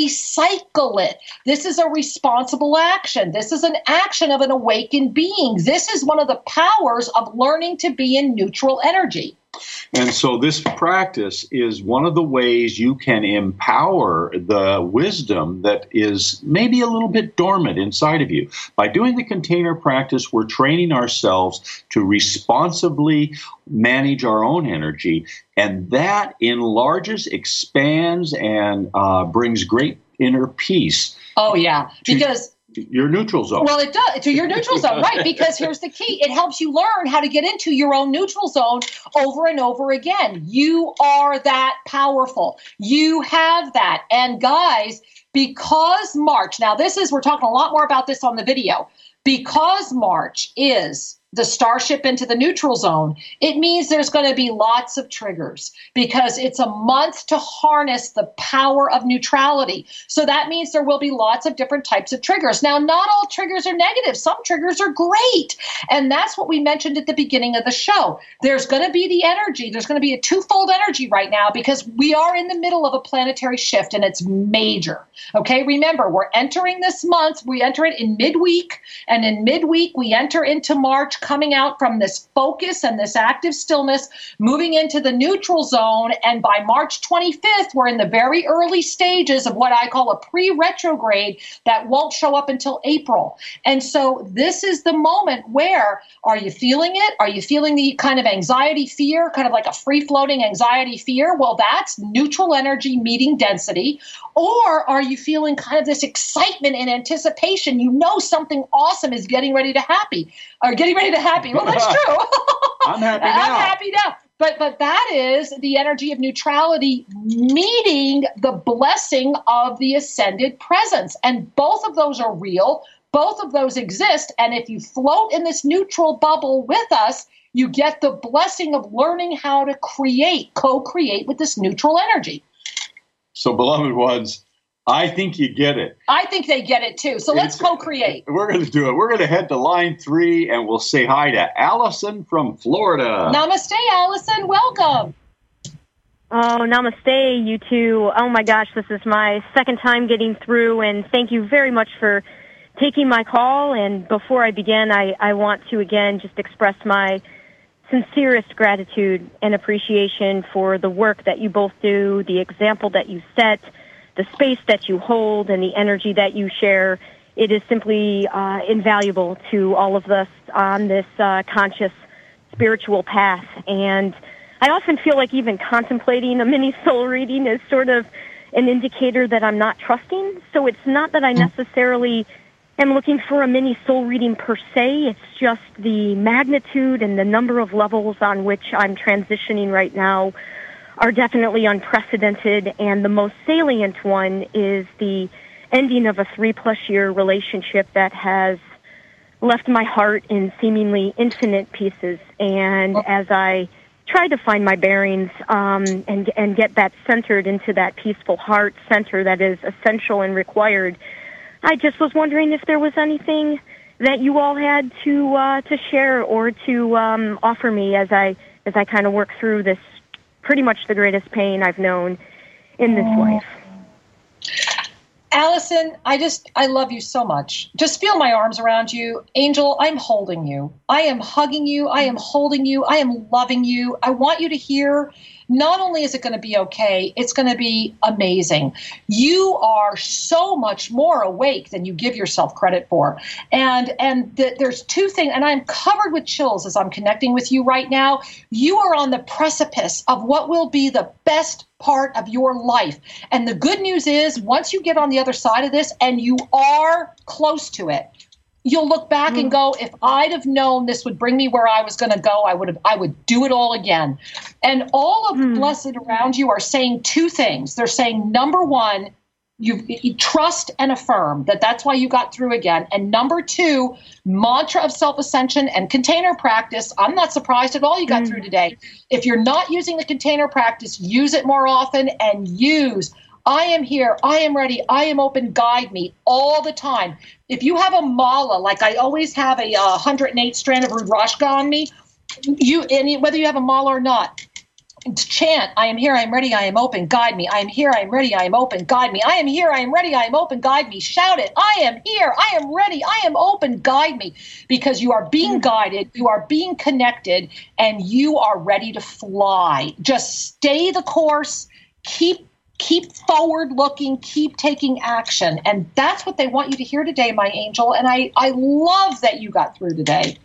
recycle it. This is a responsible action. This is an action of an awakened being. This is one of the powers of learning to be in neutral energy. And so this practice is one of the ways you can empower the wisdom that is maybe a little bit dormant inside of you. By doing the container practice, we're training ourselves to responsibly manage our own energy, and that enlarges, expands, and uh, brings great inner peace. Oh, yeah, because your neutral zone. Well, it does, to your neutral zone, right? Because here's the key. It helps you learn how to get into your own neutral zone over and over again. You are that powerful. You have that. And guys, because March, now this is, we're talking a lot more about this on the video, because March is the starship into the neutral zone, it means there's going to be lots of triggers because it's a month to harness the power of neutrality. So that means there will be lots of different types of triggers. Now, not all triggers are negative. Some triggers are great. And that's what we mentioned at the beginning of the show. There's going to be the energy. There's going to be a twofold energy right now because we are in the middle of a planetary shift and it's major. Okay, remember, we're entering this month. We enter it in midweek. And in midweek, we enter into March, coming out from this focus and this active stillness, moving into the neutral zone. And by March twenty-fifth, we're in the very early stages of what I call a pre-retrograde that won't show up until April. And so this is the moment where, are you feeling it? Are you feeling the kind of anxiety, fear, kind of like a free-floating anxiety, fear? Well, that's neutral energy meeting density. Or are you feeling kind of this excitement and anticipation? You know something awesome is getting ready to happen, or getting ready to happen. Well, that's true. I'm happy now. I'm happy now. But but that is the energy of neutrality meeting the blessing of the ascended presence. And both of those are real. Both of those exist. And if you float in this neutral bubble with us, you get the blessing of learning how to create, co-create with this neutral energy. So, beloved ones, I think you get it. I think they get it too. So let's it's, co-create. We're going to do it. We're going to head to line three and we'll say hi to Allison from Florida. Namaste, Allison. Welcome. Oh, namaste, you two. Oh my gosh, this is my second time getting through, and thank you very much for taking my call. And before I begin, I, I want to again just express my sincerest gratitude and appreciation for the work that you both do, the example that you set, the space that you hold, and the energy that you share. It is simply uh, invaluable to all of us on this uh, conscious spiritual path. And I often feel like even contemplating a mini soul reading is sort of an indicator that I'm not trusting. So it's not that I necessarily am looking for a mini soul reading per se. It's just the magnitude and the number of levels on which I'm transitioning right now are definitely unprecedented. And the most salient one is the ending of a three-plus year relationship that has left my heart in seemingly infinite pieces. And as I try to find my bearings um, and and get that centered into that peaceful heart center that is essential and required, I just was wondering if there was anything that you all had to uh, to share or to um, offer me as I as I kind of work through this pretty much the greatest pain I've known in this life. Allison, I just, I love you so much. Just feel my arms around you. Angel, I'm holding you. I am hugging you. I am holding you. I am loving you. I want you to hear, not only is it going to be okay, it's going to be amazing. You are so much more awake than you give yourself credit for. And and th- there's two things, and I'm covered with chills as I'm connecting with you right now. You are on the precipice of what will be the best part of your life. And the good news is, once you get on the other side of this and you are close to it, you'll look back mm. and go, if I'd have known this would bring me where I was going to go, I would have, I would do it all again. And all of mm. the blessed around you are saying two things. They're saying, number one, you, you trust and affirm that that's why you got through again. And number two, mantra of self-ascension and container practice. I'm not surprised at all you got mm. through today. If you're not using the container practice, use it more often and use I am here, I am ready, I am open, guide me all the time. If you have a mala, like I always have a uh, one hundred eight strand of Rudrashka on me, you and whether you have a mala or not, chant, I am here, I am ready, I am open, guide me. I am here, I am ready, I am open, guide me. I am here, I am ready, I am open, guide me. Shout it, I am here, I am ready, I am open, guide me. Because you are being guided, you are being connected, and you are ready to fly. Just stay the course, keep keep forward looking, keep taking action. And that's what they want you to hear today, my angel. And I, I love that you got through today.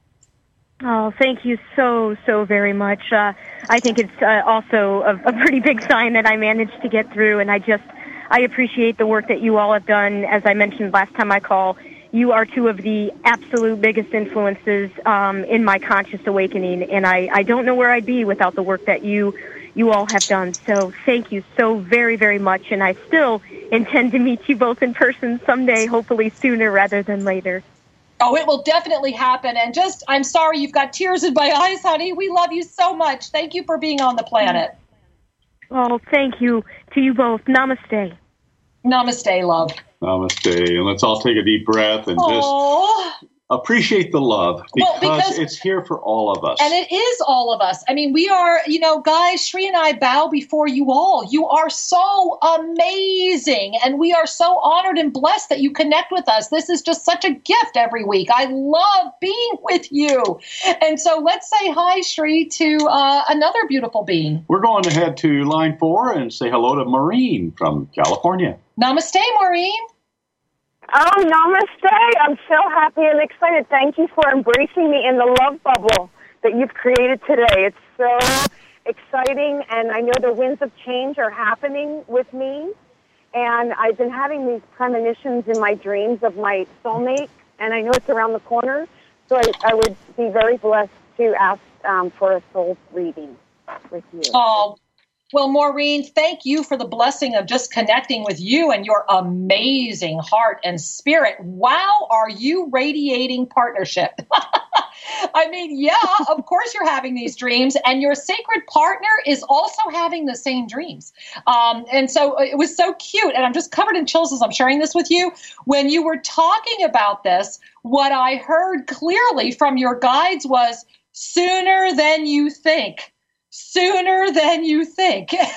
Oh, thank you so, so very much. Uh, I think it's uh, also a, a pretty big sign that I managed to get through, and I just, I appreciate the work that you all have done. As I mentioned last time I called, you are two of the absolute biggest influences um, in my conscious awakening, and I, I don't know where I'd be without the work that you you all have done. So thank you so very, very much, and I still intend to meet you both in person someday, hopefully sooner rather than later. Oh, it will definitely happen. And just, I'm sorry you've got tears in my eyes, honey. We love you so much. Thank you for being on the planet. Oh, thank you to you both. Namaste. Namaste, love. Namaste. And let's all take a deep breath and Aww. just appreciate the love because, well, because it's here for all of us. And it is all of us. I mean, we are, you know, guys, Sri and I bow before you all. You are so amazing. And we are so honored and blessed that you connect with us. This is just such a gift every week. I love being with you. And so let's say hi, Sri, to uh, another beautiful being. We're going to head to line four and say hello to Maureen from California. Namaste, Maureen. Oh, namaste. I'm so happy and excited. Thank you for embracing me in the love bubble that you've created today. It's so exciting, and I know the winds of change are happening with me, and I've been having these premonitions in my dreams of my soulmate, and I know it's around the corner, so I, I would be very blessed to ask um, for a soul reading with you. Oh, well, Maureen, thank you for the blessing of just connecting with you and your amazing heart and spirit. Wow, are you radiating partnership? I mean, yeah, of course you're having these dreams, and your sacred partner is also having the same dreams. Um, and so it was so cute, and I'm just covered in chills as I'm sharing this with you. When you were talking about this, what I heard clearly from your guides was sooner than you think. Sooner than you think. And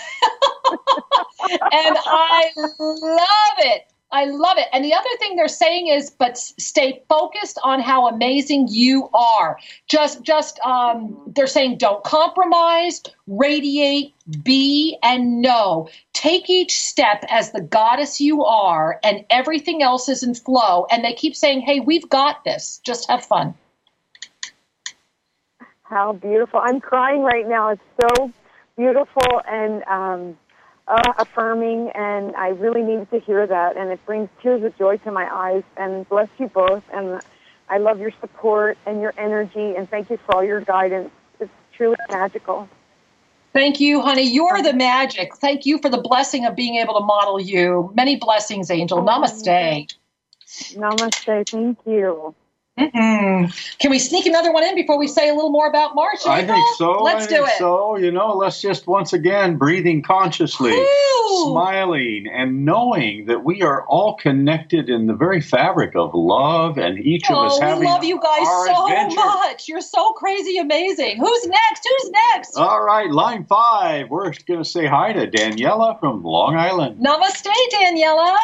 I love it. I love it. And the other thing they're saying is, but stay focused on how amazing you are. Just, just, um, they're saying don't compromise, radiate, be, and know. Take each step as the goddess you are, and everything else is in flow. And they keep saying, hey, we've got this. Just have fun. How beautiful. I'm crying right now. It's so beautiful and um, uh, affirming, and I really needed to hear that, and it brings tears of joy to my eyes, and bless you both, and I love your support and your energy, and thank you for all your guidance. It's truly magical. Thank you, honey. You're the magic. Thank you for the blessing of being able to model you. Many blessings, Angel. Namaste. Namaste. Thank you. Mm-mm. Can we sneak another one in before we say a little more about March? I April? think so. Let's I do think it. So, you know, let's just once again breathing consciously, Woo! Smiling, and knowing that we are all connected in the very fabric of love, and each oh, of us having we love you guys our so adventure. much. You're so crazy amazing. Who's next? Who's next? All right, line five. We're going to say hi to Daniela from Long Island. Namaste, Daniela.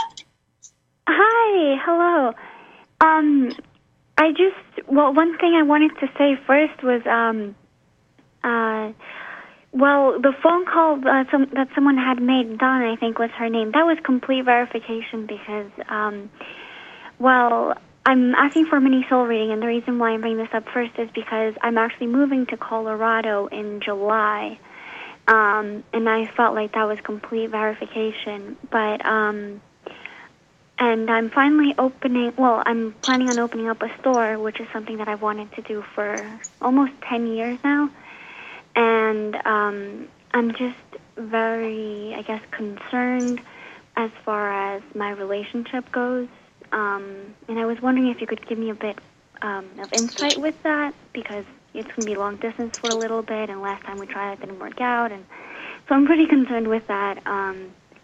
Hi. Hello. Um. I just, well, one thing I wanted to say first was, um, uh, well, the phone call uh, some, that someone had made, Dawn, I think was her name, that was complete verification because, um, well, I'm asking for a mini soul reading, and the reason why I'm bringing this up first is because I'm actually moving to Colorado in July, um, and I felt like that was complete verification, but, um... And I'm finally opening, well, I'm planning on opening up a store, which is something that I've wanted to do for almost ten years now. And um, I'm just very, I guess, concerned as far as my relationship goes. Um, and I was wondering if you could give me a bit um, of insight with that, because it's going to be long distance for a little bit, and last time we tried it didn't work out. And so I'm pretty concerned with that. Um,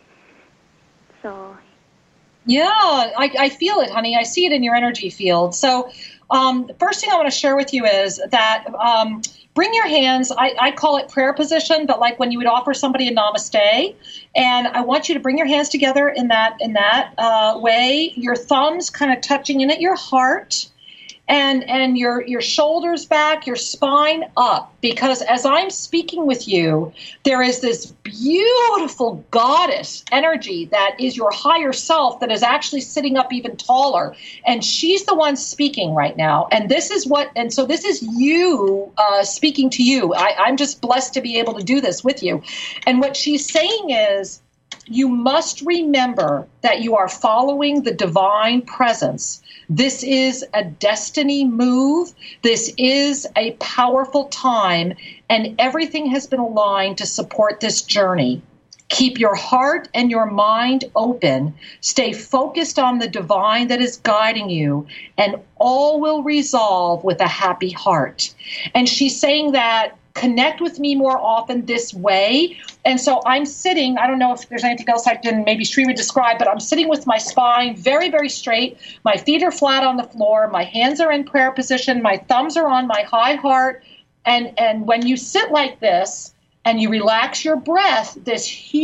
so... Yeah, I, I feel it, honey. I see it in your energy field. So um, the first thing I want to share with you is that um, bring your hands, I, I call it prayer position, but like when you would offer somebody a namaste. And I want you to bring your hands together in that, in that uh, way, your thumbs kind of touching in at your heart. And and your your shoulders back, your spine up, because as I'm speaking with you, there is this beautiful goddess energy that is your higher self that is actually sitting up even taller, and she's the one speaking right now. And this is what, and so this is you uh, speaking to you. I, I'm just blessed to be able to do this with you. And what she's saying is, you must remember that you are following the divine presence. This is a destiny move. This is a powerful time, and everything has been aligned to support this journey. Keep your heart and your mind open. Stay focused on the divine that is guiding you, and all will resolve with a happy heart. And she's saying that connect with me more often this way. And so I'm sitting, I don't know if there's anything else I can maybe Sri would describe, but I'm sitting with my spine very, very straight. My feet are flat on the floor. My hands are in prayer position. My thumbs are on my high heart. And, and when you sit like this and you relax your breath, this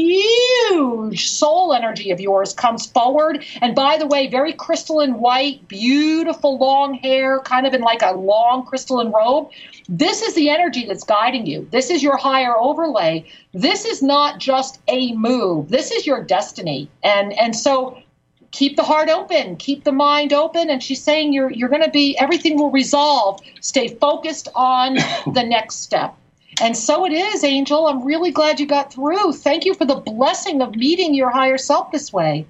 huge soul energy of yours comes forward. And by the way, very crystalline white, beautiful long hair, kind of in like a long crystalline robe. This is the energy that's guiding you. This is your higher overlay. This is not just a move. This is your destiny. And and so keep the heart open, keep the mind open. And she's saying you're you're going to be, everything will resolve. Stay focused on the next step. And so it is, Angel. I'm really glad you got through. Thank you for the blessing of meeting your higher self this way.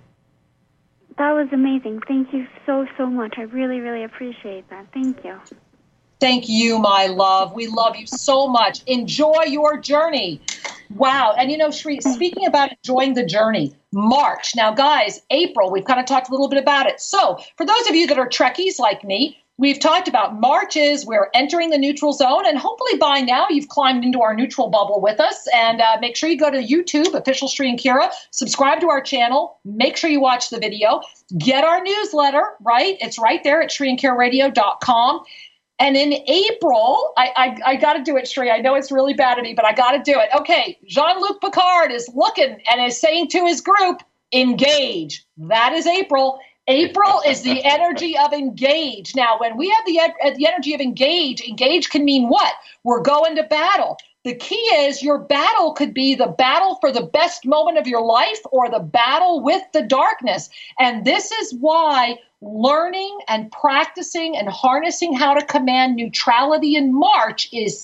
That was amazing. Thank you so, so much. I really, really appreciate that. Thank you. Thank you, my love. We love you so much. Enjoy your journey. Wow. And, you know, Sri, speaking about enjoying the journey, March. Now, guys, April, we've kind of talked a little bit about it. So for those of you that are Trekkies like me, we've talked about March is we're entering the neutral zone, and hopefully by now you've climbed into our neutral bubble with us. And uh, make sure you go to YouTube, Official Sri and Kira, subscribe to our channel, make sure you watch the video, get our newsletter, right? It's right there at sri and kira radio dot com. And in April, I, I, I got to do it, Sri. I know it's really bad of me, but I got to do it. Okay, Jean-Luc Picard is looking and is saying to his group, engage. That is April. April is the energy of engage. Now, when we have the, the energy of engage, engage can mean what? We're going to battle. The key is your battle could be the battle for the best moment of your life or the battle with the darkness. And this is why learning and practicing and harnessing how to command neutrality in March is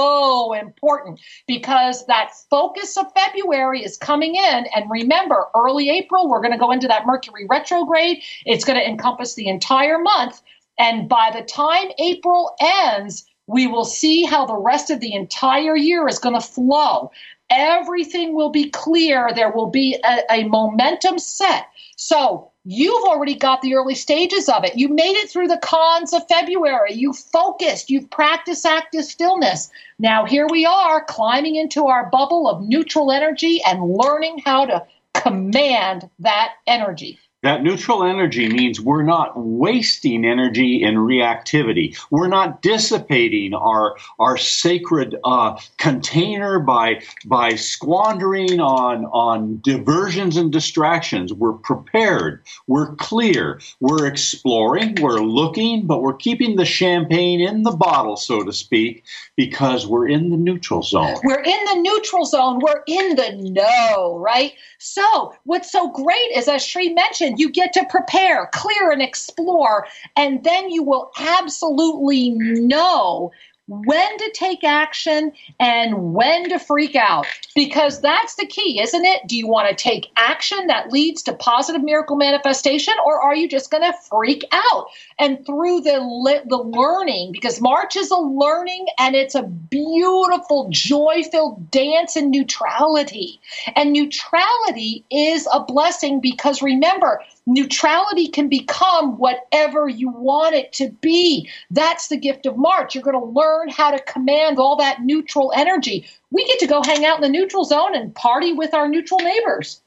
so important, because that focus of February is coming in. And remember, early April, we're going to go into that Mercury retrograde. It's going to encompass the entire month. And by the time April ends, we will see how the rest of the entire year is going to flow. Everything will be clear. There will be a, a momentum set. So you've already got the early stages of it. You made it through the cons of February. You focused. You've practiced active stillness. Now here we are climbing into our bubble of neutral energy and learning how to command that energy. That neutral energy means we're not wasting energy in reactivity. We're not dissipating our our sacred uh, container by by squandering on on diversions and distractions. We're prepared. We're clear. We're exploring. We're looking, but we're keeping the champagne in the bottle, so to speak, because we're in the neutral zone. We're in the neutral zone. We're in the know, right? So what's so great is, as Sri mentioned, you get to prepare, clear, and explore, and then you will absolutely know when to take action and when to freak out, because that's the key, isn't it? Do you want to take action that leads to positive miracle manifestation, or are you just going to freak out? And through the li- the learning, because March is a learning and it's a beautiful, joy-filled dance in neutrality. And neutrality is a blessing, because remember, neutrality can become whatever you want it to be. That's the gift of March. You're going to learn how to command all that neutral energy. We get to go hang out in the neutral zone and party with our neutral neighbors.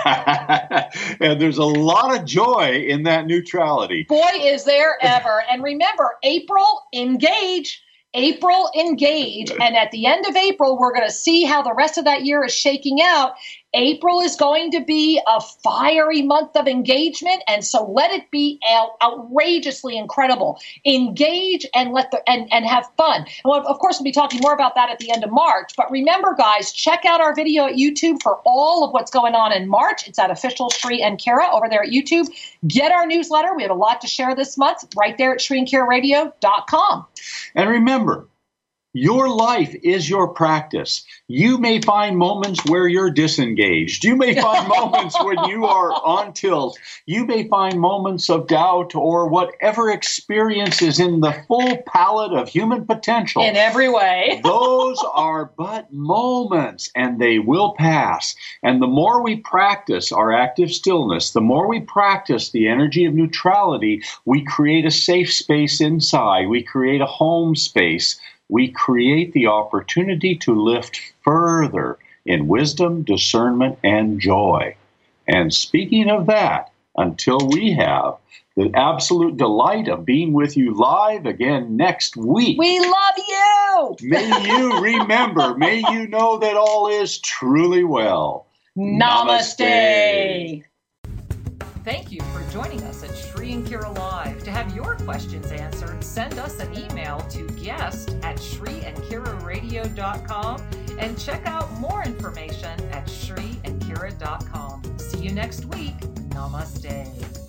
And there's a lot of joy in that neutrality. Boy, is there ever. And remember, April, engage. April Engage. And at the end of April, we're going to see how the rest of that year is shaking out. April is going to be a fiery month of engagement, and so let it be out, outrageously incredible. Engage and let the and, and have fun. And we'll, of course, we'll be talking more about that at the end of March. But remember, guys, check out our video at YouTube for all of what's going on in March. It's at Official Shri and Kira over there at YouTube. Get our newsletter. We have a lot to share this month right there at Shri and Kira Radio dot com. And remember, your life is your practice. You may find moments where you're disengaged. You may find moments when you are on tilt. You may find moments of doubt or whatever experience is in the full palette of human potential. In every way. Those are but moments, and they will pass. And the more we practice our active stillness, the more we practice the energy of neutrality, we create a safe space inside. We create a home space. We create the opportunity to lift further in wisdom, discernment, and joy. And speaking of that, until we have the absolute delight of being with you live again next week. We love you! May you remember, may you know that all is truly well. Namaste. Namaste. Thank you for joining us at Shri and Kira Live. To have your questions answered, send us an email to guest at Shri and Kira Radio dot com and check out more information at Shri and Kira dot com. See you next week. Namaste.